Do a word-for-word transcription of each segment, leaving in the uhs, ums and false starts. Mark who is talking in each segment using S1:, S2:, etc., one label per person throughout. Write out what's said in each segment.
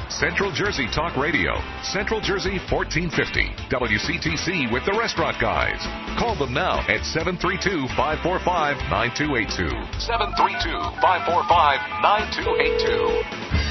S1: Central Jersey Talk Radio, Central Jersey fourteen fifty, W C T C with the Restaurant Guys. Call them now at seven three two, five four five, nine two eight two. seven three two, five four five, nine two eight two.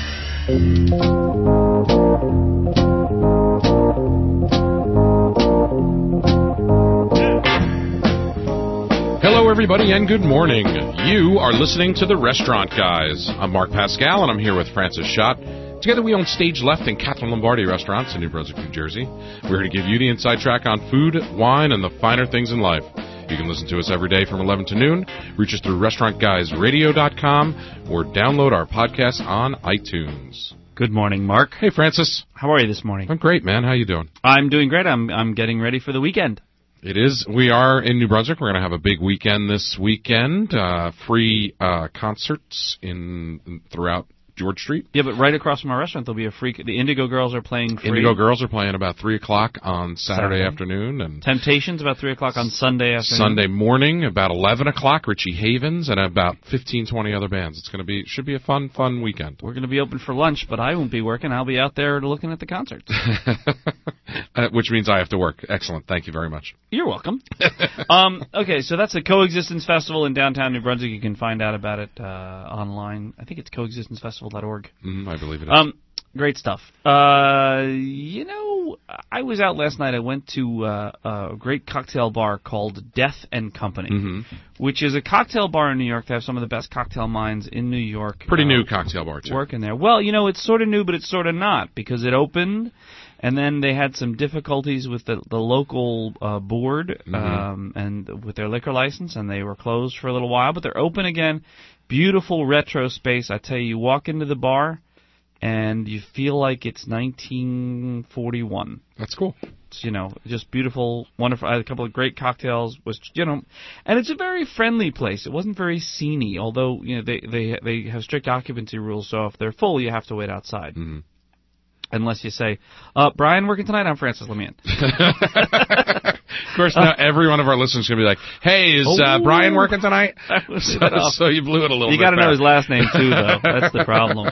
S2: Hello, everybody, and good morning. You are listening to The Restaurant Guys. I'm Mark Pascal, and I'm here with Francis Schott. Together, we own Stage Left and Catherine Lombardi restaurants in New Brunswick, New Jersey. We're here to give you the inside track on food, wine, and the finer things in life. You can listen to us every day from eleven to noon. Reach us through restaurant guys radio dot com or download our podcast on iTunes.
S3: Good morning, Mark.
S2: Hey, Francis.
S3: How are you this morning?
S2: I'm great, man. How you doing?
S3: I'm doing great. I'm I'm getting ready for the weekend.
S2: It is. We are in New Brunswick. We're going to have a big weekend this weekend. Uh, free uh, concerts in throughout George Street.
S3: Yeah, but right across from our restaurant, there'll be a free. The Indigo Girls are playing free.
S2: Indigo Girls are playing about three o'clock on Saturday,
S3: Saturday.
S2: afternoon, and
S3: Temptations about three o'clock on Sunday afternoon.
S2: Sunday morning about eleven o'clock. Richie Havens and about fifteen, twenty other bands. It's going to be should be a fun, fun weekend.
S3: We're going to be open for lunch, but I won't be working. I'll be out there looking at the concerts.
S2: uh, which means I have to work. Excellent. Thank you very much.
S3: You're welcome. um, okay, so that's the Coexistence Festival in downtown New Brunswick. You can find out about it uh, online. I think it's coexistence festival dot org.
S2: Mm-hmm, I believe it is.
S3: Um, great stuff. Uh, you know, I was out last night. I went to uh, a great cocktail bar called Death and Company,
S2: mm-hmm.
S3: which is a cocktail bar in New York. They have some of the best cocktail minds in New York.
S2: Pretty
S3: uh,
S2: new cocktail bar, too.
S3: Working there. Well, you know, it's sort of new, but it's sort of not, because it opened, and then they had some difficulties with the, the local uh, board
S2: mm-hmm.
S3: um, and with their liquor license, and they were closed for a little while, but they're open again. Beautiful retro space. I tell you, you walk into the bar, and you feel like it's nineteen forty-one.
S2: That's cool.
S3: It's, you know, just beautiful, wonderful. I had a couple of great cocktails. Was you know, and it's a very friendly place. It wasn't very sceney, although you know they they they have strict occupancy rules. So if they're full, you have to wait outside.
S2: Mm-hmm.
S3: Unless you say, uh, Brian working tonight? I'm Francis. Let me in.
S2: Of course, now every one of our listeners is going to be like, hey, is
S3: oh,
S2: uh, Brian working tonight?
S3: So,
S2: so you blew it a little
S3: you
S2: bit.
S3: You got to know
S2: back.
S3: his last name, too, though. That's the problem.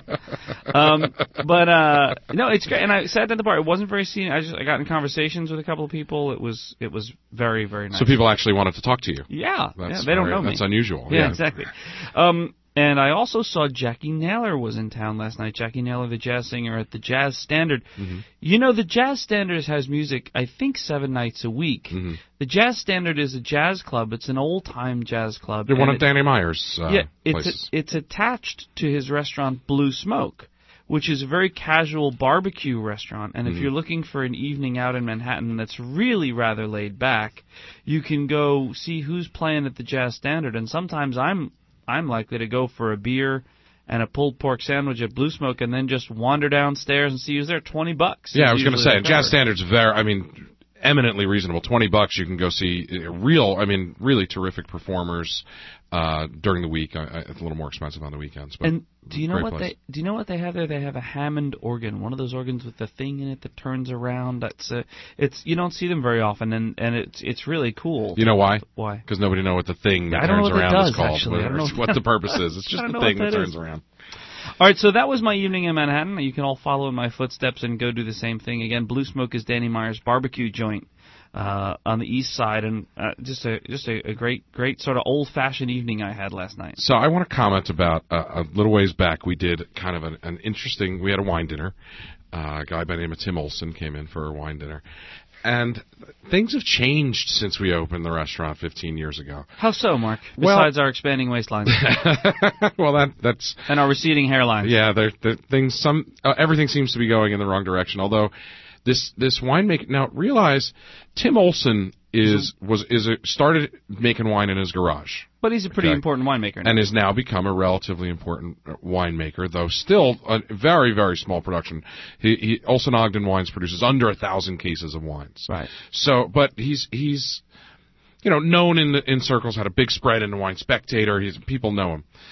S3: Um, but, uh, no, it's great. And I sat at the bar. It wasn't very scenic. I just I got in conversations with a couple of people. It was it was very, very nice.
S2: So people actually wanted to talk to you.
S3: Yeah.
S2: That's
S3: yeah they don't
S2: very,
S3: know me.
S2: That's unusual.
S3: Yeah,
S2: yeah.
S3: exactly. Um, and I also saw Jackie Naylor was in town last night. Jackie Naylor, the jazz singer at the Jazz Standard.
S2: Mm-hmm.
S3: You know, the Jazz Standard has music, I think, seven nights a week.
S2: Mm-hmm.
S3: The Jazz Standard is a jazz club. It's an old-time jazz club.
S2: They're one of
S3: it,
S2: Danny Meyer's uh,
S3: yeah, it's
S2: places.
S3: A, it's attached to his restaurant Blue Smoke, which is a very casual barbecue restaurant. And
S2: mm-hmm.
S3: if you're looking for an evening out in Manhattan that's really rather laid back, you can go see who's playing at the Jazz Standard. And sometimes I'm I'm likely to go for a beer and a pulled pork sandwich at Blue Smoke and then just wander downstairs and see who's there. twenty bucks.
S2: Yeah, I was going to say,
S3: covered.
S2: Jazz Standard's very, I mean, eminently reasonable. twenty bucks, you can go see real, I mean, really terrific performers uh, during the week. Uh, it's a little more expensive on the weekends. But
S3: and do you know what
S2: place.
S3: they do you know what they have there? They have a Hammond organ, one of those organs with the thing in it that turns around. That's uh, it's you don't see them very often, and, and it's it's really cool.
S2: You know why?
S3: Why?
S2: Because nobody knows what the thing that
S3: I don't
S2: turns
S3: know what
S2: around
S3: that does,
S2: is called.
S3: actually. I don't know
S2: what the purpose is. It's just the thing that, that turns
S3: is.
S2: around.
S3: All right, so that was my evening in Manhattan. You can all follow in my footsteps and go do the same thing. Again, Blue Smoke is Danny Meyer's barbecue joint uh, on the east side, and uh, just a just a, a great, great sort of old-fashioned evening I had last night.
S2: So I want to comment about uh, a little ways back. We did kind of an, an interesting. We had a wine dinner. Uh, a guy by the name of Tim Olson came in for a wine dinner. And things have changed since we opened the restaurant fifteen years ago.
S3: How so, Mark?
S2: Well,
S3: Besides our expanding waistlines.
S2: well, that that's
S3: and our receding hairlines.
S2: Yeah, there, there things. Some uh, everything seems to be going in the wrong direction. Although this this winemaker now realize Tim Olson is was is a, started making wine in his garage.
S3: But he's a pretty
S2: okay.
S3: important winemaker now.
S2: And has now become a relatively important winemaker, though still a very, very small production. He, he Olson Ogden Wines produces under a thousand cases of wines.
S3: Right.
S2: So, but he's he's you know known in the, in circles, had a big spread in the Wine Spectator. He's people know him.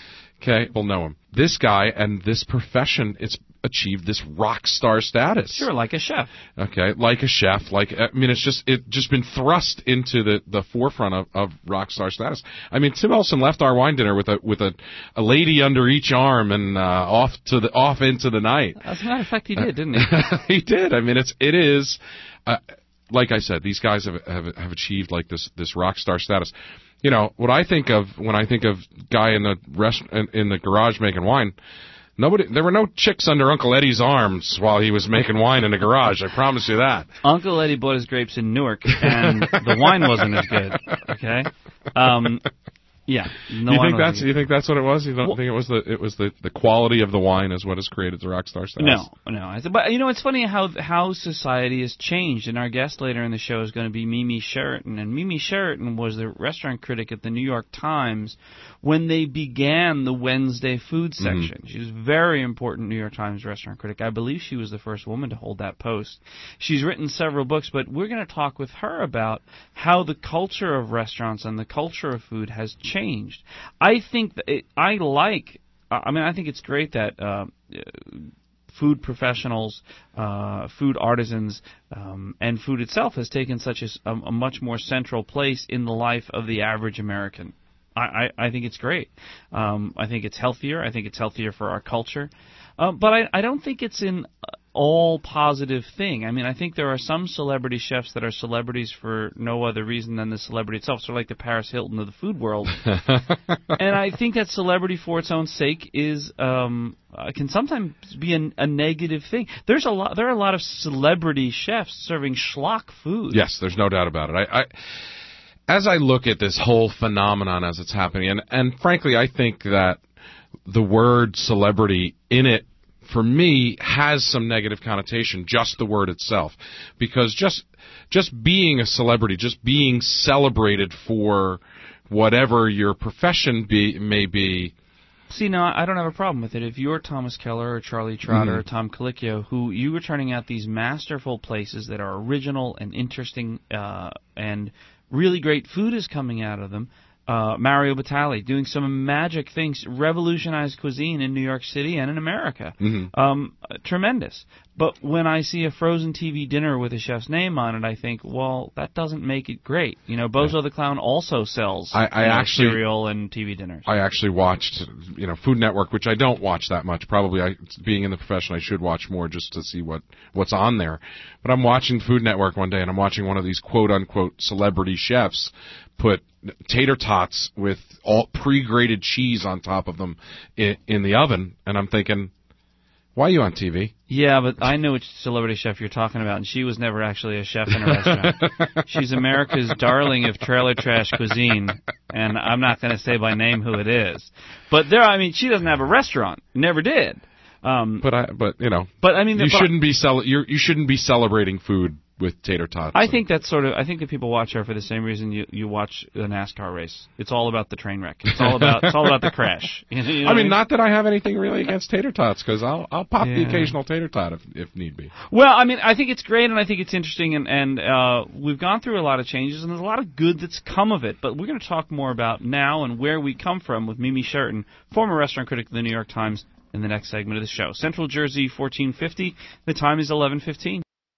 S2: Okay, we'll know him. This guy and this profession, it's achieved this rock star status.
S3: Sure, like a chef.
S2: Okay, like a chef. Like I mean, it's just it just been thrust into the, the forefront of, of rock star status. I mean, Tim Olson left our wine dinner with a with a, a lady under each arm and uh, off to the off into the night.
S3: As a matter of fact, he did, didn't he?
S2: He did. I mean, it's it is. Uh, like I said, these guys have, have have achieved like this this rock star status. You know what I think of when I think of guy in the rest in, in the garage making wine. Nobody, there were no chicks under Uncle Eddie's arms while he was making wine in the garage. I promise you that.
S3: Uncle Eddie bought his grapes in Newark, and the wine wasn't as good. Okay, um, yeah. No
S2: you think that's you think that's what it was? You don't well, think it was the it was the, the quality of the wine is what has created the rock star status?
S3: No, no. I th- but you know, it's funny how how society has changed. And our guest later in the show is going to be Mimi Sheraton, and Mimi Sheraton was the restaurant critic at the New York Times when they began the Wednesday food section. Mm-hmm. She was a very important New York Times restaurant critic. I believe she was the first woman to hold that post. She's written several books, but we're going to talk with her about how the culture of restaurants and the culture of food has changed. I think that it, I like, I mean, I think it's great that uh, food professionals, uh, food artisans, um, and food itself has taken such a, a much more central place in the life of the average American. I, I, I think it's great. Um, I think it's healthier. I think it's healthier for our culture. Uh, but I, I don't think it's an all positive thing. I mean, I think there are some celebrity chefs that are celebrities for no other reason than the celebrity itself, sort of like the Paris Hilton of the food world. And I think that celebrity for its own sake is um, uh, can sometimes be an, a negative thing. There's a lot. There are a lot of celebrity chefs serving schlock food.
S2: Yes, there's no doubt about it. I. I As I look at this whole phenomenon as it's happening, and, and frankly, I think that the word celebrity in it, for me, has some negative connotation, just the word itself. Because just just being a celebrity, just being celebrated for whatever your profession be, may be.
S3: See, no, I don't have a problem with it. If you're Thomas Keller or Charlie Trotter mm-hmm. or Tom Colicchio, who you are turning out these masterful places that are original and interesting uh, and really great food is coming out of them. Uh, Mario Batali doing some magic things, revolutionized cuisine in New York City and in America. Mm-hmm. Um, tremendous. But when I see a frozen T V dinner with a chef's name on it, I think, well, that doesn't make it great. You know, Bozo yeah. the Clown also sells
S2: I, I
S3: you know,
S2: actually,
S3: cereal and T V dinners.
S2: I actually watched, you know, Food Network, which I don't watch that much. Probably, I, being in the profession, I should watch more just to see what, what's on there. But I'm watching Food Network one day, and I'm watching one of these quote-unquote celebrity chefs put tater tots with all pre-grated cheese on top of them in, in the oven, and I'm thinking, why are you on T V?
S3: Yeah, but I know which celebrity chef you're talking about, and she was never actually a chef in a restaurant. She's America's darling of trailer trash cuisine, and I'm not going to say by name who it is. But there, I mean, she doesn't have a restaurant. Never did. Um,
S2: but I, but you know,
S3: but I mean,
S2: you shouldn't be cel- you're, you shouldn't be celebrating food with tater tots.
S3: I think that's sort of. I think that people watch her for the same reason you, you watch a NASCAR race. It's all about the train wreck. It's all about it's all about the crash. You know, you know
S2: I mean, not that I have anything really against tater tots, because I'll I'll pop yeah. the occasional tater tot if if need be.
S3: Well, I mean, I think it's great, and I think it's interesting, and and uh, we've gone through a lot of changes, and there's a lot of good that's come of it. But we're going to talk more about now and where we come from with Mimi Sheraton, former restaurant critic of the New York Times, in the next segment of the show. Central Jersey, fourteen fifty. The time is eleven fifteen.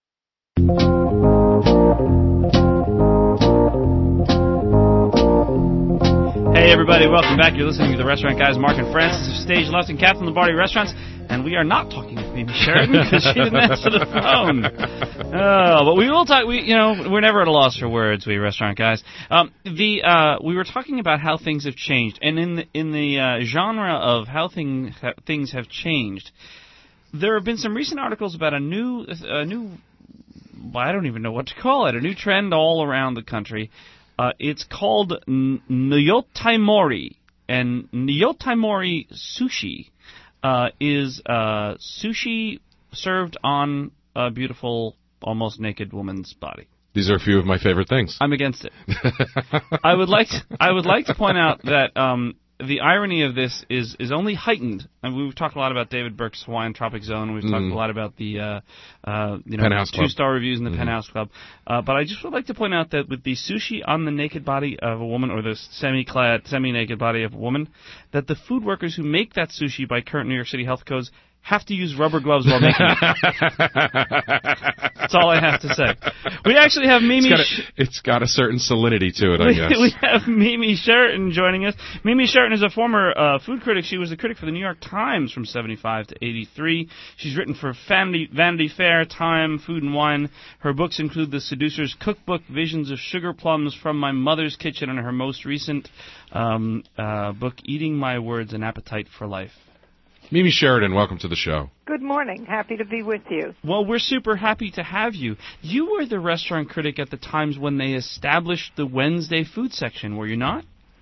S3: Hey, everybody, welcome back. You're listening to the Restaurant Guys, Mark and Francis of Stage Left and Catherine Lombardi Restaurants, and we are not talking with Mimi Sheraton because she didn't answer the phone. Oh, but we will talk. We, you know, we're never at a loss for words, we restaurant guys. Um, the uh, we were talking about how things have changed, and in the, in the uh, genre of how thing, ha, things have changed, there have been some recent articles about a new, a new, I don't even know what to call it, a new trend all around the country. Uh, it's called N- Nyotaimori, and Nyotaimori sushi uh, is uh, sushi served on a beautiful, almost naked woman's body.
S2: These are a few of my favorite things.
S3: I'm against it. I would like to, I would like to point out that um, the irony of this is is only heightened. And we've talked a lot about David Burke's Hawaiian Tropic Zone. We've mm. talked a lot about the uh, uh, you know two-star reviews in the mm-hmm. Penthouse Club. Uh, but I just would like to point out that with the sushi on the naked body of a woman, or the semi-clad, semi-naked body of a woman, that the food workers who make that sushi by current New York City health codes have to use rubber gloves while making it. That's all I have to say. We actually have Mimi...
S2: It's got a, it's got a certain salinity to it, I
S3: we,
S2: guess.
S3: We have Mimi Sheraton joining us. Mimi Sheraton is a former uh, food critic. She was a critic for the New York Times from seventy-five to eighty-three. She's written for Vanity, Vanity Fair, Time, Food and Wine. Her books include The Seducer's Cookbook, Visions of Sugar Plums from My Mother's Kitchen, and her most recent um, uh, book, Eating My Words, An Appetite for Life.
S2: Mimi Sheraton, welcome to the show.
S4: Good morning. Happy to be with you.
S3: Well, we're super happy to have you. You were the restaurant critic at the Times when they established the Wednesday food section, were you not?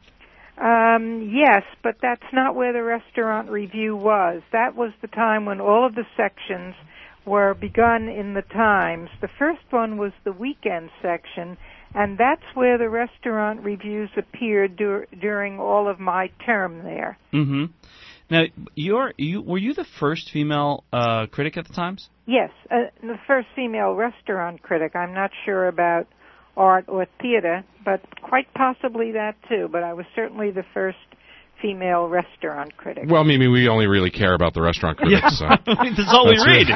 S4: Um, yes, but that's not where the restaurant review was. That was the time when all of the sections were begun in the Times. The first one was the weekend section, and that's where the restaurant reviews appeared dur- during all of my term there.
S3: Mm-hmm. Now, you're, you were you the first female uh, critic at the Times?
S4: Yes, uh, the first female restaurant critic. I'm not sure about art or theater, but quite possibly that too. But I was certainly the first female restaurant critic.
S2: Well, Mimi, we only really care about the restaurant critics.
S3: Yeah. So. That's all we read.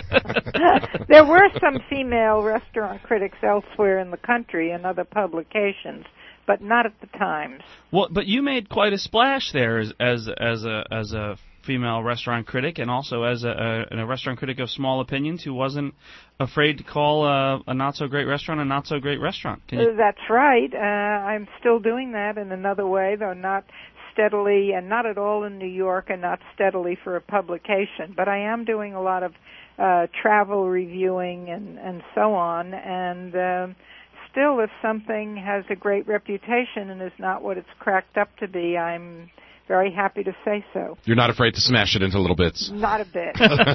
S4: There were some female restaurant critics elsewhere in the country in other publications, but not at the Times.
S3: Well, but you made quite a splash there as as, as a as a female restaurant critic, and also as a, a, a restaurant critic of small opinions who wasn't afraid to call a, a not so great restaurant a not so great restaurant. Can you?
S4: That's right. Uh, I'm still doing that in another way, though not steadily, and not at all in New York, and not steadily for a publication. But I am doing a lot of uh, travel reviewing and and so on, and. Uh, Still, if something has a great reputation and is not what it's cracked up to be, I'm very happy to say so.
S2: You're not afraid to smash it into little bits?
S4: Not a bit.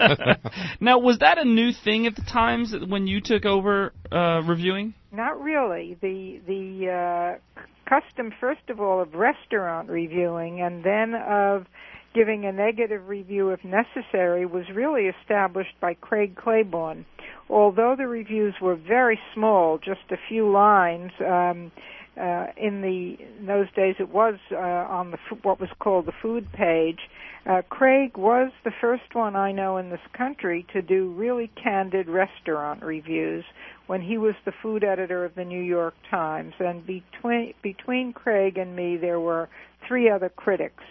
S3: Now, was that a new thing at the Times when you took over uh, reviewing?
S4: Not really. The the uh, custom, first of all, of restaurant reviewing and then of giving a negative review if necessary was really established by Craig Claiborne. Although the reviews were very small, just a few lines, um, uh, in the in those days it was uh, on the what was called the food page. Uh, Craig was the first one I know in this country to do really candid restaurant reviews when he was the food editor of the New York Times. And between between Craig and me, there were three other critics.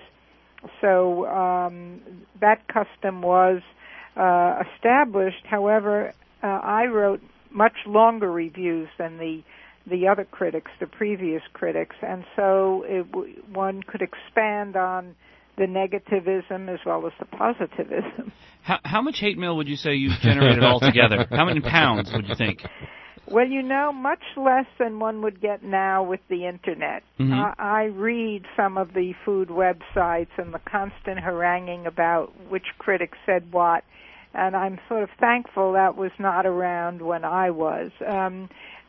S4: So um, that custom was uh, established. However, uh, I wrote much longer reviews than the the other critics, the previous critics, and so it, one could expand on the negativism as well as the positivism.
S3: How, how much hate mail would you say you've generated altogether? How many pounds would you think?
S4: Well, you know, much less than one would get now with the Internet.
S3: Mm-hmm.
S4: Uh, I read some of the food websites and the constant haranguing about which critic said what, and I'm sort of thankful that was not around when I was. Um,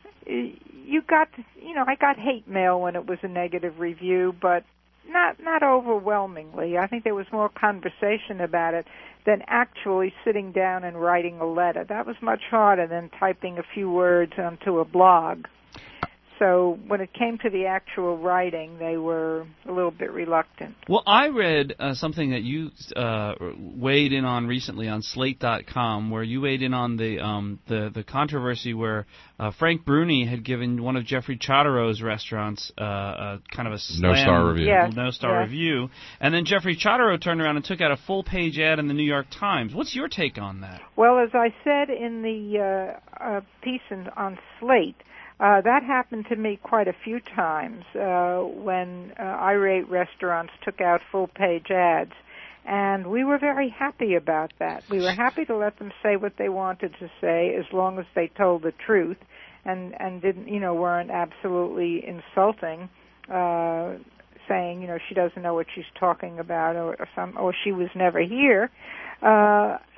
S4: you got, you know, I got hate mail when it was a negative review, but not not overwhelmingly. I think there was more conversation about it than actually sitting down and writing a letter. That was much harder than typing a few words onto a blog. So when it came to the actual writing, they were a little bit reluctant.
S3: Well, I read uh, something that you uh, weighed in on recently on Slate dot com, where you weighed in on the um, the, the controversy where uh, Frank Bruni had given one of Jeffrey Chodorow's restaurants uh, a kind of a slam,
S2: no-star review.
S4: Yes,
S3: no-star
S4: yes.
S3: review, and then Jeffrey Chodorow turned around and took out a full-page ad in the New York Times. What's your take on that?
S4: Well, as I said in the uh, uh, piece in, on Slate, Uh, that happened to me quite a few times uh, when uh, irate restaurants took out full-page ads, and we were very happy about that. We were happy to let them say what they wanted to say as long as they told the truth and, and didn't, you know, weren't absolutely insulting, uh, saying, you know, she doesn't know what she's talking about or, or some, or she was never here. Uh,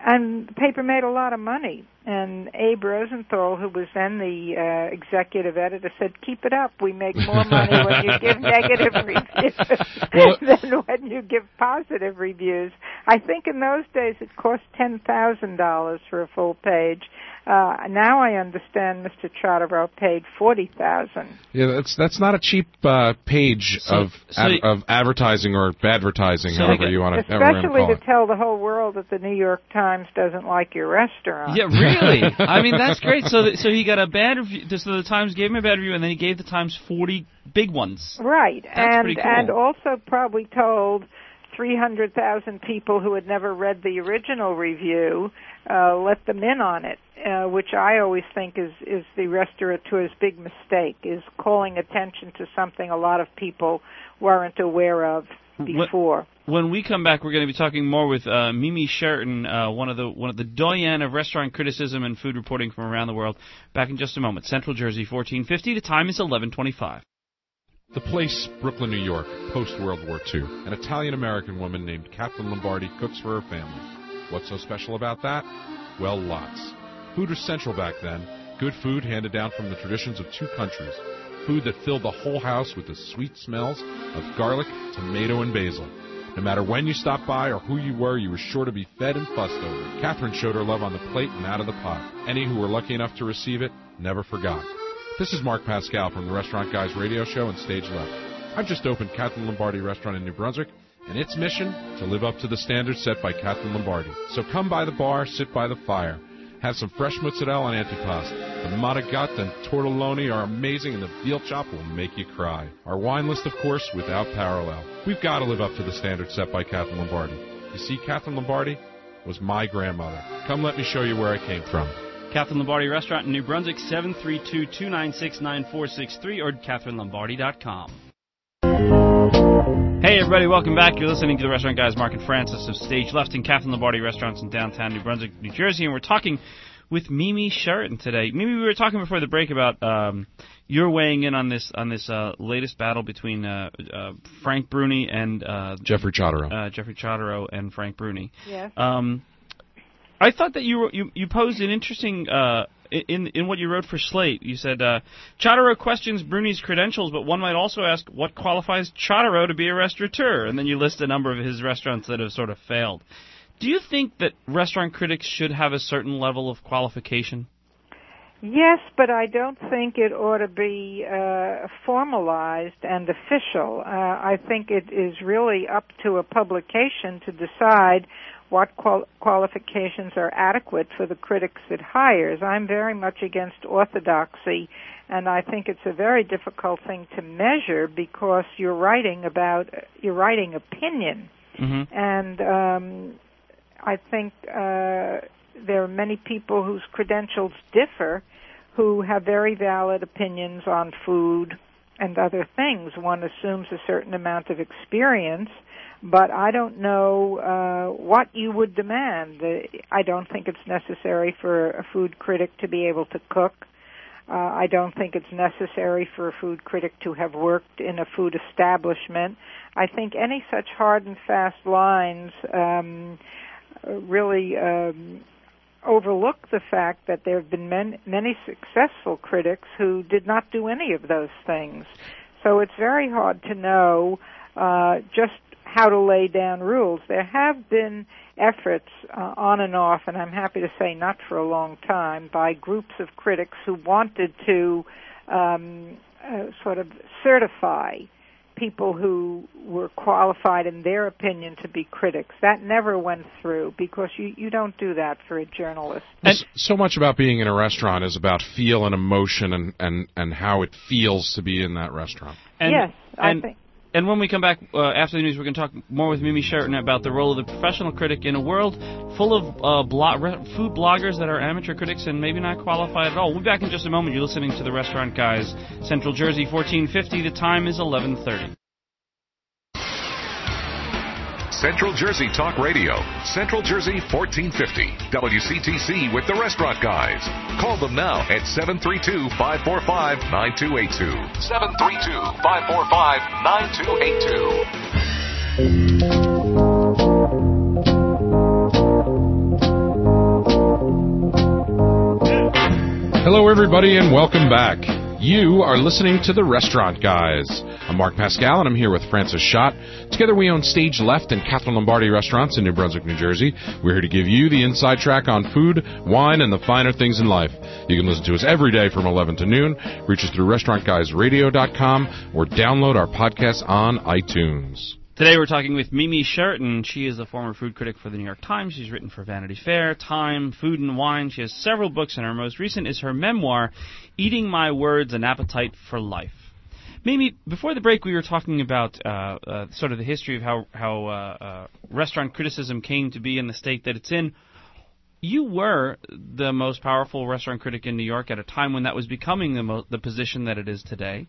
S4: and the paper made a lot of money. And Abe Rosenthal, who was then the uh, executive editor, said, keep it up. We make more money when you give negative reviews well, than when you give positive reviews. I think in those days it cost ten thousand dollars for a full page. Uh, now I understand Mister Chodorow paid forty thousand dollars.
S2: Yeah, that's that's not a cheap uh, page
S3: so,
S2: of
S3: so
S2: ad,
S3: you,
S2: of advertising or advertising,
S3: so
S2: however
S3: okay.
S2: you want to
S4: Especially
S2: to
S4: to tell the whole world that the New York Times doesn't like your restaurant.
S3: Yeah, really? I mean, that's great. So, th- so he got a bad review. So the Times gave him a bad review, and then he gave the Times forty big ones.
S4: Right,
S3: That's
S4: and
S3: pretty cool.
S4: and also probably told three hundred thousand people who had never read the original review, uh, let them in on it, uh, which I always think is, is the restaurateur's big mistake, is calling attention to something a lot of people weren't aware of before.
S3: When we come back, we're going to be talking more with uh, Mimi Sheraton, uh, one of the one of the doyen of restaurant criticism and food reporting from around the world. Back in just a moment. Central Jersey, fourteen fifty. The time is eleven twenty-five.
S2: The place, Brooklyn, New York, post-World War Two. An Italian-American woman named Kathleen Lombardi cooks for her family. What's so special about that? Well, lots. Food was central back then. Good food handed down from the traditions of two countries. Food that filled the whole house with the sweet smells of garlic, tomato, and basil. No matter when you stopped by or who you were, you were sure to be fed and fussed over. Catherine showed her love on the plate and out of the pot. Any who were lucky enough to receive it never forgot. This is Mark Pascal from the Restaurant Guys radio show and Stage Left. I've just opened Kathleen Lombardi Restaurant in New Brunswick, and its mission, to live up to the standards set by Kathleen Lombardi. So come by the bar, sit by the fire. Have some fresh mozzarella and antipasto. The matagat and tortelloni are amazing, and the veal chop will make you cry. Our wine list, of course, without parallel. We've got to live up to the standards set by Kathleen Lombardi. You see, Kathleen Lombardi was my grandmother. Come let me show you where I came from.
S3: Kathleen Lombardi Restaurant in New Brunswick, seven three two, two nine six, nine four six three or Catherine Lombardi dot com. Hey everybody, welcome back. You're listening to the Restaurant Guys, Mark and Francis of Stage Left and Kathleen Lombardi Restaurants in downtown New Brunswick, New Jersey, and we're talking with Mimi Sheraton today. Mimi, we were talking before the break about um, you're weighing in on this on this uh, latest battle between uh, uh, Frank Bruni and uh,
S2: Jeffrey Chodorow.
S3: Uh, Jeffrey Chodorow and Frank Bruni.
S4: Yes.
S3: Um, I thought that you were, you, you posed an interesting uh, in in what you wrote for Slate. You said uh, Chodorow questions Bruni's credentials, but one might also ask what qualifies Chodorow to be a restaurateur, and then you list a number of his restaurants that have sort of failed. Do you think that restaurant critics should have a certain level of qualification?
S4: Yes, but I don't think it ought to be uh, formalized and official. Uh, I think it is really up to a publication to decide what qual- qualifications are adequate for the critics it hires. I'm very much against orthodoxy, and I think it's a very difficult thing to measure because you're writing about you're writing opinion,
S3: Mm-hmm.
S4: and um, I think uh, there are many people whose credentials differ who have very valid opinions on food and other things. One assumes a certain amount of experience, but I don't know uh, what you would demand. I don't think it's necessary for a food critic to be able to cook. Uh, I don't think it's necessary for a food critic to have worked in a food establishment. I think any such hard and fast lines um, really um, overlook the fact that there have been men, many successful critics who did not do any of those things. So it's very hard to know uh, just how to lay down rules. There have been efforts uh, on and off, and I'm happy to say not for a long time, by groups of critics who wanted to um, uh, sort of certify people who were qualified in their opinion to be critics. That never went through because you, you don't do that for a journalist.
S2: And so much about being in a restaurant is about feel and emotion and, and, and how it feels to be in that restaurant.
S3: And,
S4: yes, I
S3: and,
S4: think.
S3: And when we come back uh, after the news, we're going to talk more with Mimi Sheraton about the role of the professional critic in a world full of uh, blo- food bloggers that are amateur critics and maybe not qualified at all. We'll be back in just a moment. You're listening to the Restaurant Guys, Central Jersey, fourteen fifty. The time is eleven thirty.
S1: Central Jersey Talk Radio, Central Jersey fourteen fifty, W C T C with the Restaurant Guys. Call them now at seven three two, five four five, nine two eight two. seven three two, five four five, nine two eight two.
S2: Hello, everybody, and welcome back. You are listening to The Restaurant Guys. I'm Mark Pascal, and I'm here with Francis Schott. Together we own Stage Left and Catherine Lombardi restaurants in New Brunswick, New Jersey. We're here to give you the inside track on food, wine, and the finer things in life. You can listen to us every day from eleven to noon. Reach us through restaurant guys radio dot com or download our podcast on iTunes.
S3: Today we're talking with Mimi Sheraton. She is a former food critic for the New York Times. She's written for Vanity Fair, Time, Food and Wine. She has several books, and her most recent is her memoir, Eating My Words, An Appetite for Life. Mimi, before the break we were talking about uh, uh, sort of the history of how, how uh, uh, restaurant criticism came to be in the state that it's in. You were the most powerful restaurant critic in New York at a time when that was becoming the, mo- the position that it is today.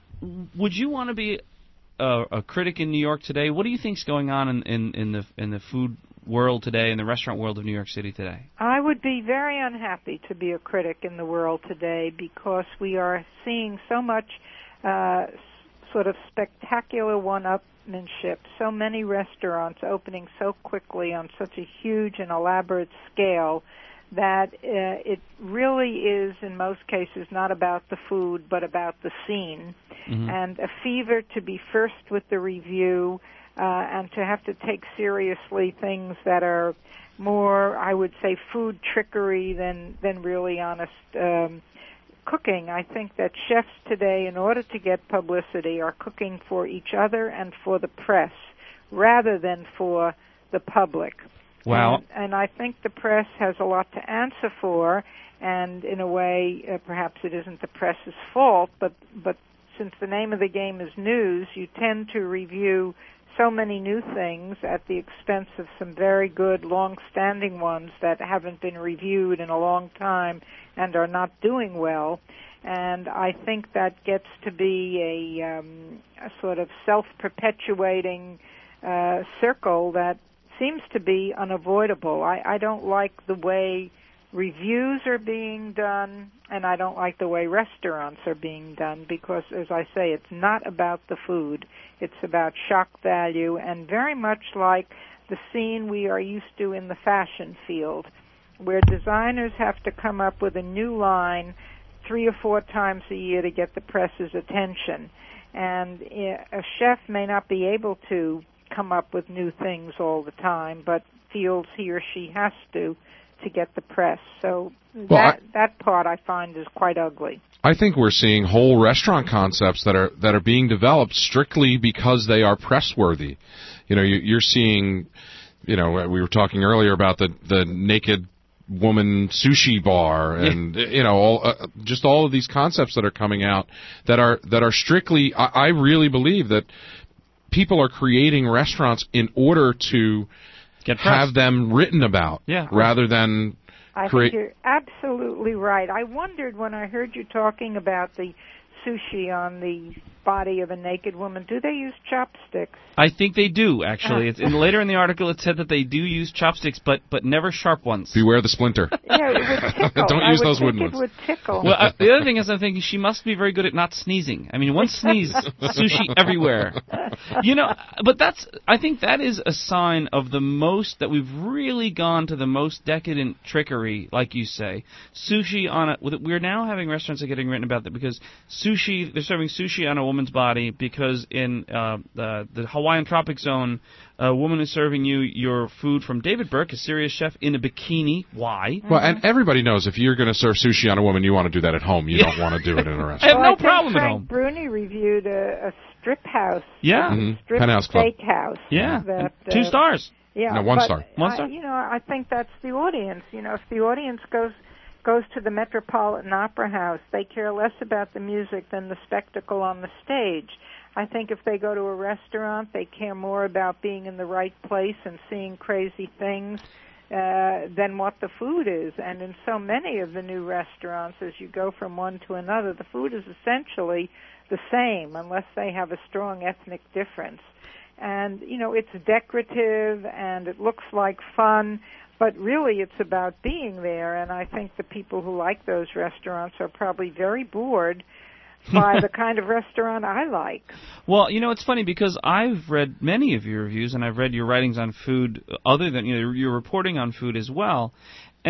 S3: Would you want to be A, a critic in New York today? What do you think is going on in, in, in the in the food world today, in the restaurant world of New York City today?
S4: I would be very unhappy to be a critic in the world today because we are seeing so much uh, sort of spectacular one-upmanship, so many restaurants opening so quickly on such a huge and elaborate scale that uh, it really is, in most cases, not about the food, but about the scene. Mm-hmm. And a fever to be first with the review uh, and to have to take seriously things that are more, I would say, food trickery than, than really honest um, cooking. I think that chefs today, in order to get publicity, are cooking for each other and for the press rather than for the public.
S3: Wow.
S4: And, and I think the press has a lot to answer for, and in a way, uh, perhaps it isn't the press's fault, but, but since the name of the game is news, you tend to review so many new things at the expense of some very good, long-standing ones that haven't been reviewed in a long time and are not doing well. And I think that gets to be a, um, a sort of self-perpetuating uh, circle that seems to be unavoidable. I, I don't like the way reviews are being done, and I don't like the way restaurants are being done because, as I say, it's not about the food. It's about shock value, and very much like the scene we are used to in the fashion field, where designers have to come up with a new line three or four times a year to get the press's attention. And a chef may not be able to come up with new things all the time, but feels he or she has to to get the press. So
S2: well,
S4: that
S2: I,
S4: that part I find is quite ugly.
S2: I think we're seeing whole restaurant concepts that are that are being developed strictly because they are press worthy. You know, you, you're seeing, you know, we were talking earlier about the the naked woman sushi bar, and you know, all uh, just all of these concepts that are coming out that are that are strictly. I, I really believe that people are creating restaurants in order to
S3: Get
S2: have them written about,
S3: yeah.
S2: rather than
S4: I
S2: create.
S4: think you're absolutely right. I wondered when I heard you talking about the sushi on the body of a naked woman, do they use chopsticks?
S3: I think they do, actually. It's in, later in the article it said that they do use chopsticks, but but never sharp ones.
S2: Beware the splinter.
S4: Yeah, it would tickle.
S2: Don't
S4: I
S2: use
S4: would
S2: those
S4: think
S2: wooden
S4: it
S2: ones.
S4: would tickle.
S3: Well, uh, the other thing is I'm thinking she must be very good at not sneezing. I mean, one sneeze, sushi everywhere. You know, but that's, I think that is a sign of the most, that we've really gone to the most decadent trickery, like you say. Sushi on a, we're now having restaurants that are getting written about that because sushi, they're serving sushi on a woman's body because in uh, the, the Hawaiian Tropic Zone, a woman is serving you your food from David Burke, a serious chef, in a bikini. Why?
S2: Well, and everybody knows if you're going to serve sushi on a woman, you want to do that at home. You
S3: Yeah.
S2: don't want to do it in a
S3: I
S2: restaurant.
S3: have
S4: well,
S3: no
S4: I think
S3: problem at
S4: Frank
S3: home.
S4: Bruni reviewed a, a strip house.
S3: Yeah.
S2: Mhm.
S4: Strip
S2: Penthouse Club.
S4: steakhouse.
S3: Yeah.
S4: That, uh,
S3: Two stars.
S4: Yeah,
S2: No, one
S4: but
S2: star.
S3: One
S4: I-
S3: star?
S4: you know, I think that's the audience. You know, if the audience goes goes to the Metropolitan Opera House, they care less about the music than the spectacle on the stage. I think if they go to a restaurant, they care more about being in the right place and seeing crazy things uh, than what the food is. And in so many of the new restaurants, as you go from one to another, the food is essentially the same unless they have a strong ethnic difference. And, you know, it's decorative and it looks like fun, but really it's about being there. And I think the people who like those restaurants are probably very bored by the kind of restaurant I like.
S3: Well, you know, it's funny because I've read many of your reviews and I've read your writings on food other than, you know, your reporting on food as well. And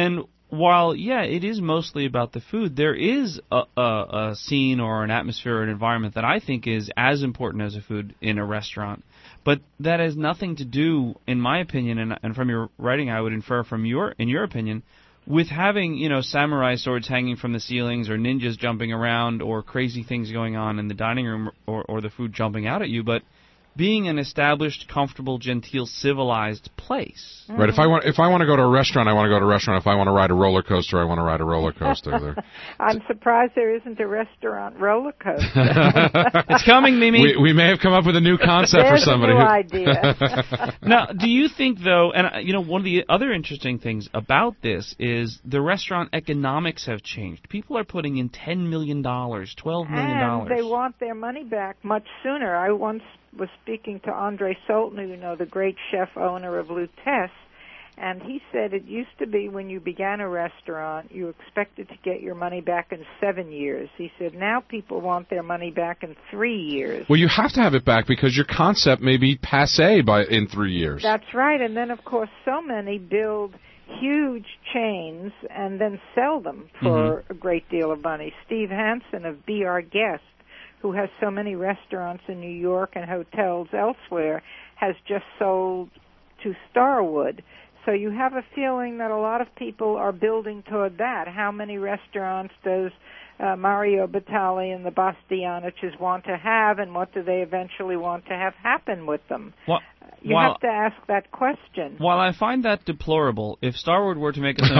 S3: while, yeah, it is mostly about the food, there is a, a, a scene or an atmosphere or an environment that I think is as important as a food in a restaurant. But that has nothing to do, in my opinion, and, and from your writing I would infer from your, in your opinion, with having, you know, samurai swords hanging from the ceilings or ninjas jumping around or crazy things going on in the dining room or, or the food jumping out at you, but being an established, comfortable, genteel, civilized place.
S2: Right. If I want, if I want to go to a restaurant, I want to go to a restaurant. If I want to ride a roller coaster, I want to ride a roller coaster. There.
S4: I'm surprised there isn't a restaurant roller coaster.
S3: It's coming, Mimi.
S2: We, we may have come up with a new concept
S4: There's
S2: for somebody.
S4: A new
S2: who...
S4: idea.
S3: Now, do you think, though, and uh, you know, one of the other interesting things about this is the restaurant economics have changed. People are putting in ten million dollars, twelve million dollars.
S4: And they want their money back much sooner. I once was speaking to Andre Sultan, you know, the great chef owner of Lutece, and he said it used to be when you began a restaurant, you expected to get your money back in seven years. He said now people want their money back in three years.
S2: Well, you have to have it back because your concept may be passé by in three years.
S4: That's right, and then, of course, so many build huge chains and then sell them for mm-hmm. a great deal of money. Steve Hansen of Be Our Guest, who has so many restaurants in New York and hotels elsewhere, has just sold to Starwood. So you have a feeling that a lot of people are building toward that. How many restaurants does uh, Mario Batali and the Bastianiches want to have, and what do they eventually want to have happen with them?
S3: Well,
S4: you
S3: while,
S4: have to ask that question.
S3: While I find that deplorable, if Starwood were to make us an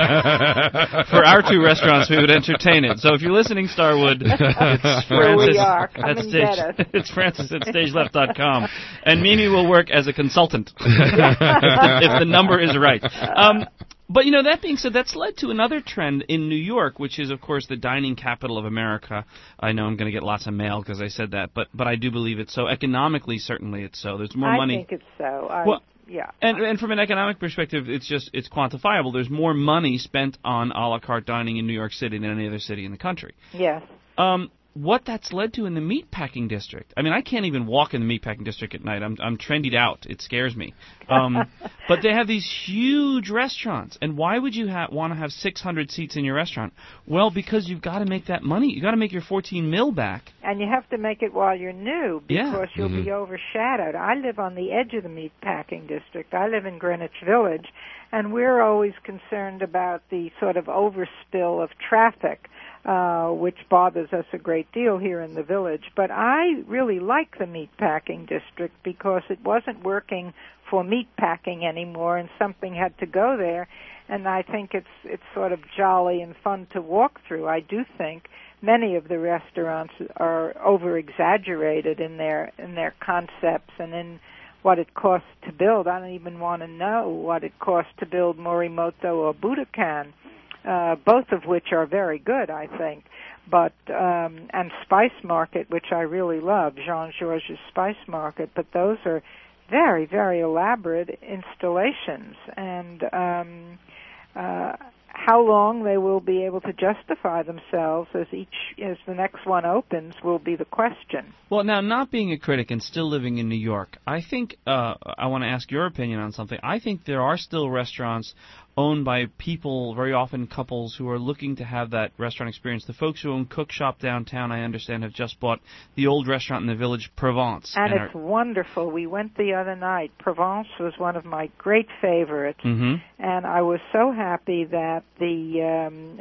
S3: offer for our two restaurants, we would entertain it. So if you're listening, Starwood, it's
S4: Where
S3: Francis
S4: we are. Come
S3: at
S4: and
S3: stage,
S4: get us.
S3: It's Francis at stage left dot com. And Mimi will work as a consultant if, the, if the number is right. Um, But, you know, that being said, that's led to another trend in New York, which is, of course, the dining capital of America. I know I'm going to get lots of mail because I said that, but but I do believe it's so. Economically, certainly it's so. There's more
S4: I
S3: money.
S4: I think it's so. I,
S3: well,
S4: yeah.
S3: And, and from an economic perspective, it's just, it's quantifiable. There's more money spent on a la carte dining in New York City than any other city in the country.
S4: Yes.
S3: Um, what that's led to in the meatpacking district. I mean, I can't even walk in the meatpacking district at night. I'm I'm trendied out. It scares me. Um, but they have these huge restaurants. And why would you ha- want to have six hundred seats in your restaurant? Well, because you've got to make that money. You've got to make your fourteen mil back.
S4: And you have to make it while you're new because
S3: yeah.
S4: you'll
S2: mm-hmm.
S4: be overshadowed. I live on the edge of the meatpacking district. I live in Greenwich Village, and we're always concerned about the sort of overspill of traffic. Uh, which bothers us a great deal here in the village. But I really like the meatpacking district because it wasn't working for meatpacking anymore, and something had to go there. And I think it's it's sort of jolly and fun to walk through. I do think many of the restaurants are over-exaggerated in their in their concepts and in what it costs to build. I don't even want to know what it costs to build Morimoto or Budokan. Uh, both of which are very good, I think. But um, and Spice Market, which I really love, Jean-Georges Spice Market. But those are very, very elaborate installations, and um, uh, how long they will be able to justify themselves as each as the next one opens will be the question.
S3: Well, now, not being a critic and still living in New York, I think uh, I want to ask your opinion on something. I think there are still restaurants owned by people, very often couples, who are looking to have that restaurant experience. The folks who own Cook Shop downtown, I understand, have just bought the old restaurant in the village, Provence.
S4: And,
S3: and
S4: it's are... wonderful. We went the other night. Provence was one of my great favorites.
S3: Mm-hmm.
S4: And I was so happy that the um,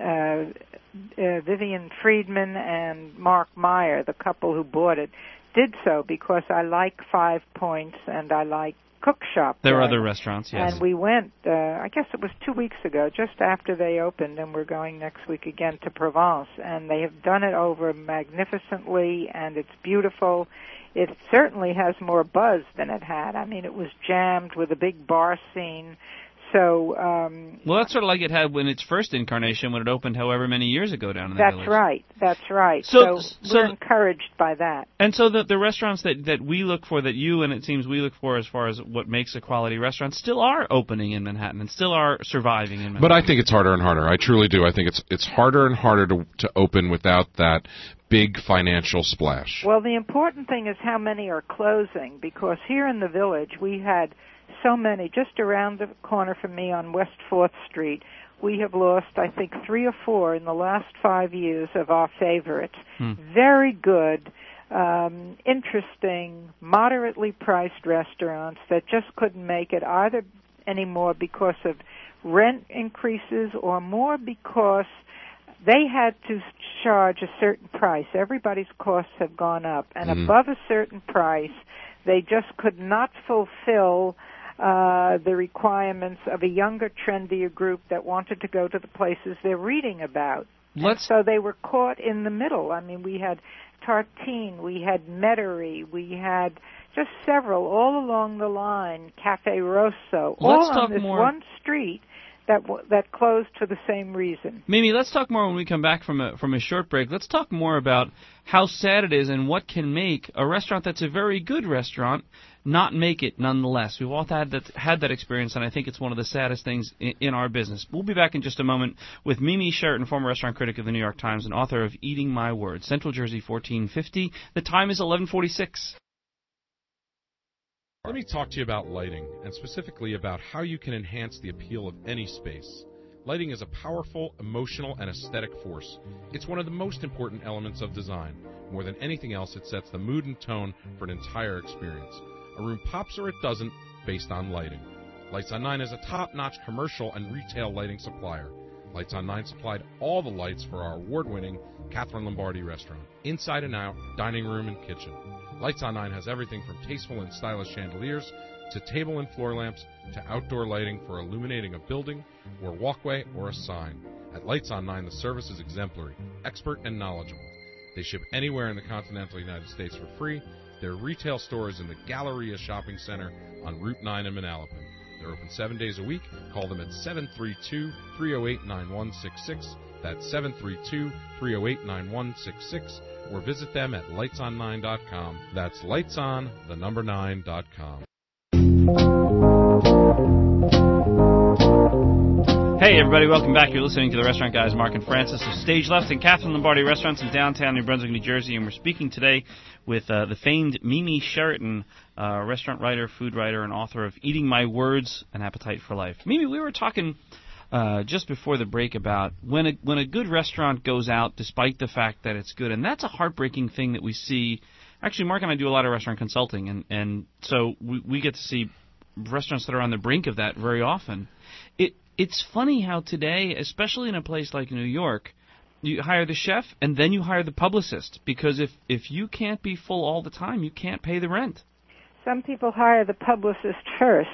S4: uh, uh, Vivian Friedman and Mark Meyer, the couple who bought it, did so because I like Five Points and I like Cook Shop.
S3: There
S4: there.
S3: are other restaurants, yes.
S4: And we went, uh, I guess it was two weeks ago, just after they opened, and we're going next week again to Provence. And they have done it over magnificently, and it's beautiful. It certainly has more buzz than it had. I mean, it was jammed with a big bar scene. So, um,
S3: well, that's sort of like it had when its first incarnation, when it opened however many years ago down in the
S4: that's
S3: village.
S4: That's right. That's right.
S3: So,
S4: so,
S3: so
S4: we're encouraged by that.
S3: And so the, the restaurants that, that we look for, that you and it seems we look for as far as what makes a quality restaurant, still are opening in Manhattan and still are surviving in Manhattan.
S2: But I think it's harder and harder. I truly do. I think it's it's harder and harder to to open without that big financial splash.
S4: Well, the important thing is how many are closing, because here in the village we had so many. Just around the corner from me on West fourth Street, we have lost, I think, three or four in the last five years of our favorites. Hmm. Very good, um, interesting, moderately priced restaurants that just couldn't make it either anymore because of rent increases or more because they had to charge a certain price. Everybody's costs have gone up, and mm-hmm. above a certain price, they just could not fulfill uh, the requirements of a younger, trendier group that wanted to go to the places they're reading about.
S3: Let's...
S4: So they were caught in the middle. I mean, we had Tartine, we had Metairie, we had just several all along the line, Cafe Rosso,
S3: Let's
S4: all
S3: talk
S4: on this
S3: more...
S4: one street that w- that closed for the same reason.
S3: Mimi, let's talk more when we come back from a from a short break. Let's talk more about how sad it is and what can make a restaurant that's a very good restaurant not make it nonetheless. We've all had that had that experience, and I think it's one of the saddest things in, in our business. We'll be back in just a moment with Mimi Sheraton, former restaurant critic of the New York Times and author of Eating My Words. Central Jersey fourteen fifty. The time is eleven forty-six.
S2: Let me talk to you about lighting, and specifically about how you can enhance the appeal of any space. Lighting is a powerful, emotional, and aesthetic force. It's one of the most important elements of design. More than anything else, it sets the mood and tone for an entire experience. A room pops or it doesn't, based on lighting. Lights on Nine is a top-notch commercial and retail lighting supplier. Lights on Nine supplied all the lights for our award-winning Catherine Lombardi restaurant, inside and out, dining room and kitchen. Lights on Nine has everything from tasteful and stylish chandeliers to table and floor lamps to outdoor lighting for illuminating a building or walkway or a sign. At Lights on Nine, the service is exemplary, expert, and knowledgeable. They ship anywhere in the continental United States for free. Their retail store is in the Galleria Shopping Center on Route nine in Manalapan. They're open seven days a week. Call them at seven three two, three oh eight, nine one six six. That's seven three two, three oh eight, nine one six six. Or visit them at lights on nine dot com. That's lightson, the number nine dot com.
S3: Hey everybody, welcome back. You're listening to the Restaurant Guys, Mark and Francis of Stage Left and Catherine Lombardi Restaurants in downtown New Brunswick, New Jersey, and we're speaking today with uh, the famed Mimi Sheraton, uh, restaurant writer, food writer, and author of Eating My Words, An Appetite for Life. Mimi, we were talking uh, just before the break about when a, when a good restaurant goes out despite the fact that it's good, and that's a heartbreaking thing that we see. Actually, Mark and I do a lot of restaurant consulting, and, and so we, we get to see restaurants that are on the brink of that very often. It It's funny how today, especially in a place like New York, you hire the chef and then you hire the publicist, because if, if you can't be full all the time, you can't pay the rent.
S4: Some people hire the publicist first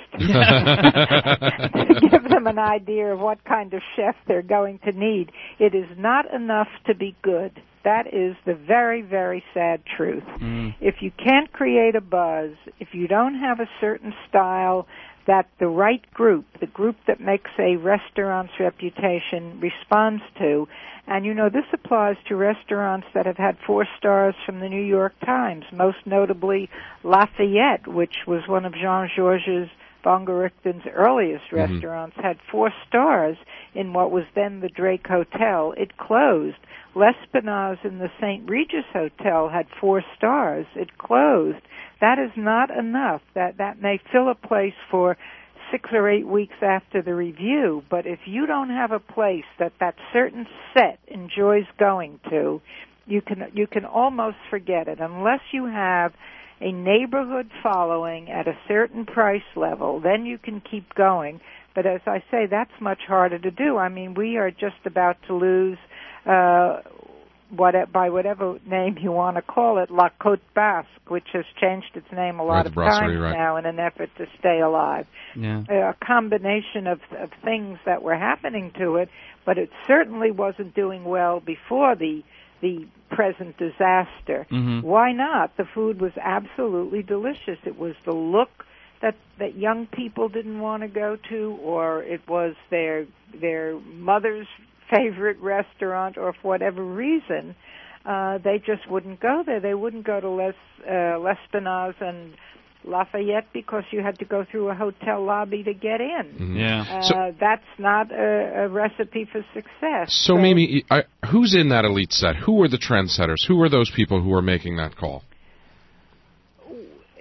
S4: to give them an idea of what kind of chef they're going to need. It is not enough to be good. That is the very, very sad truth. Mm. If you can't create a buzz, if you don't have a certain style that the right group, the group that makes a restaurant's reputation, responds to. And, you know, this applies to restaurants that have had four stars from the New York Times, most notably Lafayette, which was one of Jean-Georges Vongerichten's earliest mm-hmm. restaurants, had four stars in what was then the Drake Hotel. It closed. L'Espinasse in the Saint Regis Hotel had four stars. It closed. That is not enough. That that may fill a place for six or eight weeks after the review, but if you don't have a place that that certain set enjoys going to, you can you can almost forget it. Unless you have a neighborhood following at a certain price level, then you can keep going. But as I say, that's much harder to do. I mean, we are just about to lose, uh, what by whatever name you want to call it, La Côte Basque, which has changed its name a lot
S2: right,
S4: of
S2: brasserie,
S4: times
S2: right.
S4: now in an effort to stay alive.
S3: Yeah.
S4: A combination of, of things that were happening to it, but it certainly wasn't doing well before the the present disaster.
S3: Mm-hmm.
S4: Why not? The food was absolutely delicious. It was the look that that young people didn't want to go to, or it was their their mother's favorite restaurant, or for whatever reason, uh, they just wouldn't go there. They wouldn't go to Les uh, L'Espinasse and Lafayette because you had to go through a hotel lobby to get in.
S2: Mm-hmm.
S3: Yeah,
S4: uh,
S2: so,
S4: that's not a, a recipe for success.
S2: So, so Mimi, I, who's in that elite set? Who are the trendsetters? Who are those people who are making that call?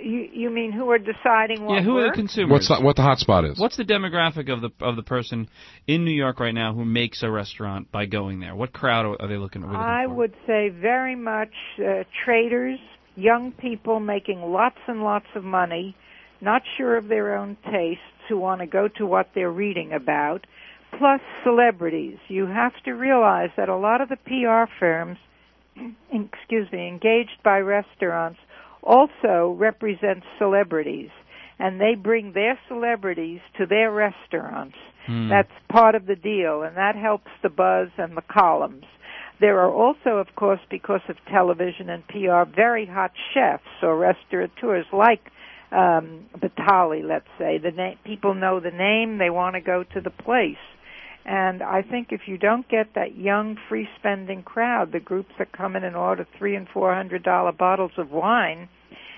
S4: You, you mean who are deciding what
S3: Yeah, who
S4: works?
S3: are the consumers?
S2: What's the, what the hot spot is?
S3: What's the demographic of the of the person in New York right now who makes a restaurant by going there? What crowd are they looking, are we looking
S4: I
S3: for?
S4: would say very much uh, traders, young people making lots and lots of money, not sure of their own tastes, who want to go to what they're reading about, plus celebrities. You have to realize that a lot of the P R firms, excuse me, engaged by restaurants also represent celebrities, and they bring their celebrities to their restaurants.
S3: Hmm.
S4: That's part of the deal, and that helps the buzz and the columns. There are also, of course, because of television and P R, very hot chefs or restaurateurs like um, Batali, let's say. The na- people know the name, they want to go to the place. And I think if you don't get that young, free-spending crowd, the groups that come in and order three and four hundred dollar bottles of wine,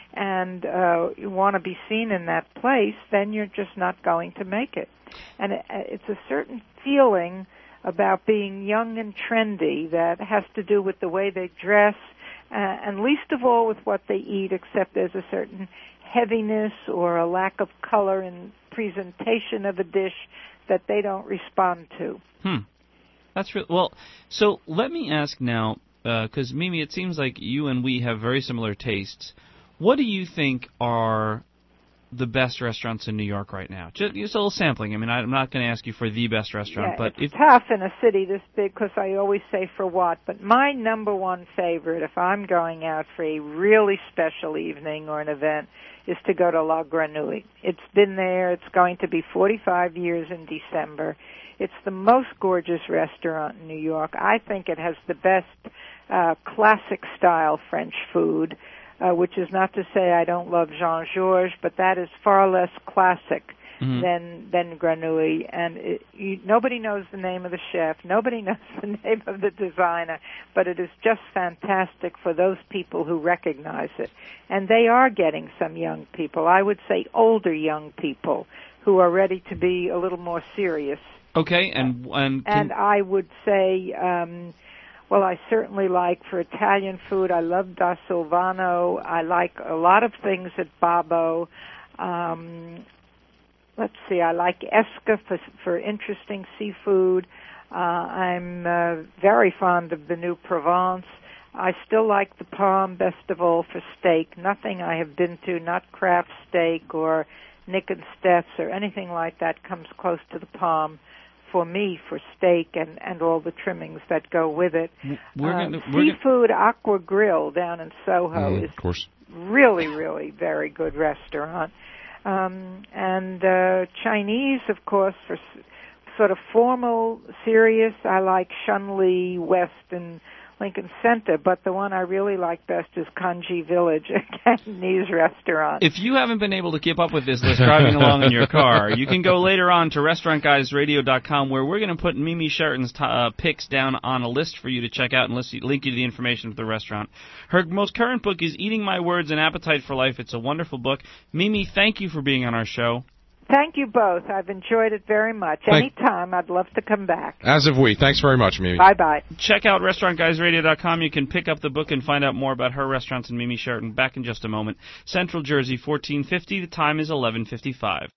S4: and uh, you want to be seen in that place, then you're just not going to make it. And it, it's a certain feeling about being young and trendy that has to do with the way they dress, uh, and least of all with what they eat, except there's a certain heaviness or a lack of color in presentation of a dish that they don't respond to.
S3: Hmm. That's real. Well, so let me ask now, because uh, Mimi, it seems like you and we have very similar tastes. What do you think are the best restaurants in New York right now? Just, just a little sampling. I mean, I'm not going to ask you for the best restaurant,
S4: yeah,
S3: but
S4: it's
S3: if
S4: tough in a city this big because I always say for what. But my number one favorite, if I'm going out for a really special evening or an event, is to go to La Grenouille. It's been there. It's going to be forty-five years in December. It's the most gorgeous restaurant in New York. I think it has the best uh, classic-style French food, uh, which is not to say I don't love Jean-Georges, but that is far less classic mm-hmm. than than Grenouille. And it, you, nobody knows the name of the chef. Nobody knows the name of the designer, but it is just fantastic for those people who recognize it. And they are getting some young people, I would say older young people, who are ready to be a little more serious.
S3: Okay, and and, can...
S4: and I would say, um, well, I certainly like for Italian food. I love Da Silvano. I like a lot of things at Babbo. Um, let's see, I like Esca for, for interesting seafood. Uh, I'm uh, very fond of the New Provence. I still like the Palm best of all for steak. Nothing I have been to, not Kraft Steak or Nick and Steph's or anything like that, comes close to the Palm for me for steak and, and all the trimmings that go with it.
S3: We're
S4: uh,
S3: gonna, we're
S4: Seafood gonna... Aqua Grill down in Soho
S2: mm,
S4: is
S2: of course.
S4: really, really very good restaurant. Um, and uh, Chinese, of course, for s- sort of formal, serious, I like Shunli West and Lincoln Center, but the one I really like best is Kanji Village, a Cantonese restaurant.
S3: If you haven't been able to keep up with this list driving along in your car, you can go later on to restaurant guys radio dot com, where we're going to put Mimi Sheraton's t- uh, picks down on a list for you to check out and list, link you to the information for the restaurant. Her most current book is Eating My Words, An Appetite for Life. It's a wonderful book. Mimi, thank you for being on our show.
S4: Thank you both. I've enjoyed it very much.
S2: Thank-
S4: Anytime, I'd love to come back.
S2: As have we. Thanks very much, Mimi.
S4: Bye-bye.
S3: Check out restaurant guys radio dot com. You can pick up the book and find out more about her restaurants and Mimi Sheraton. Back in just a moment. Central Jersey, fourteen fifty. The time is eleven fifty-five.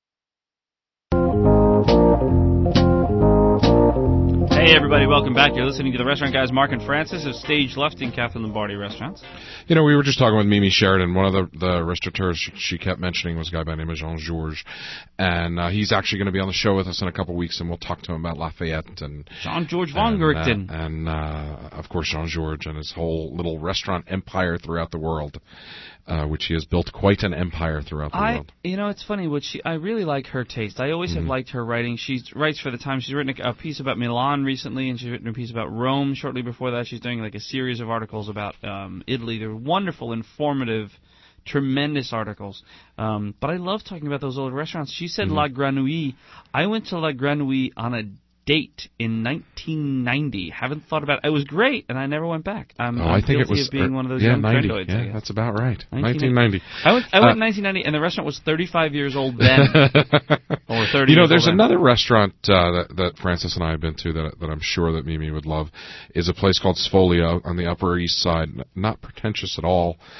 S3: Hey, everybody, welcome back. You're listening to the Restaurant Guys, Mark and Francis of Stage Left in Catherine Lombardi Restaurants.
S2: You know, we were just talking with Mimi Sheraton. One of the, the restaurateurs she, she kept mentioning was a guy by the name of Jean-Georges. And uh, he's actually going to be on the show with us in a couple weeks, and we'll talk to him about Lafayette. and
S3: Jean-Georges von
S2: and,
S3: Gurten.
S2: Uh, and, uh, of course, Jean-Georges and his whole little restaurant empire throughout the world, uh, which he has built quite an empire throughout the
S3: I,
S2: world.
S3: You know, it's funny. What she, I really like her taste. I always mm-hmm. have liked her writing. She writes for the Times. She's written a, a piece about Milan recently, and she's written a piece about Rome shortly before that. She's doing like a series of articles about um, Italy. They're wonderful, informative, tremendous articles. Um, but I love talking about those old restaurants. She said mm-hmm. La Grenouille. I went to La Grenouille on a date in nineteen ninety. Haven't thought about it. It was great, and I never went back. I'm,
S2: oh,
S3: I'm
S2: I think it was
S3: of being
S2: uh,
S3: one of those
S2: yeah,
S3: young
S2: ninety.
S3: trendoids.
S2: Yeah, that's about right.
S3: nineteen
S2: ninety.
S3: I went, I went
S2: uh,
S3: in nineteen ninety, and the restaurant was thirty-five years old then, or thirty.
S2: You know,
S3: years
S2: there's
S3: old
S2: another
S3: then.
S2: restaurant uh, that, that Francis and I have been to that that I'm sure that Mimi would love. Is a place called Sfoglio on the Upper East Side. Not pretentious at all.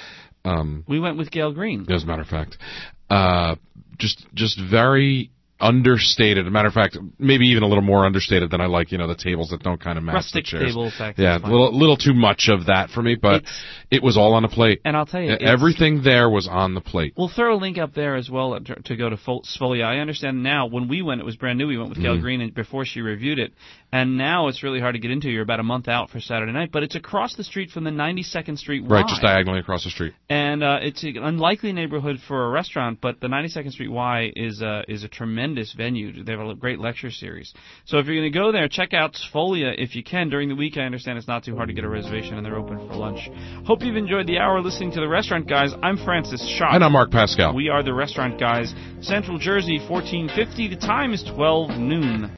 S2: Um,
S3: we went with Gail Green.
S2: As a matter of fact, uh, just just very understated. As a matter of fact, maybe even a little more understated than I like. You know, the tables that don't kind of match
S3: Rustic
S2: the chairs.
S3: table effect.
S2: Yeah, a little, little too much of that for me, but
S3: It's,
S2: it was all on the plate.
S3: And I'll tell you,
S2: everything there was on the plate.
S3: We'll throw a link up there as well to, to go to Sfolia. I understand now. When we went, it was brand new. We went with mm. Gail Green and before she reviewed it, and now it's really hard to get into. You're about a month out for Saturday night, but it's across the street from the ninety-second Street Y.
S2: Right, just diagonally across the street.
S3: And uh, it's an unlikely neighborhood for a restaurant, but the ninety-second Street Y is a, is a tremendous venue. They have a great lecture series. So if you're going to go there, check out Sfolia if you can. During the week, I understand it's not too hard to get a reservation, and they're open for lunch. Hope you've enjoyed the hour listening to The Restaurant Guys. I'm Francis Schott.
S2: And I'm Mark Pascal.
S3: We are The Restaurant Guys, Central Jersey, fourteen fifty. The time is twelve noon.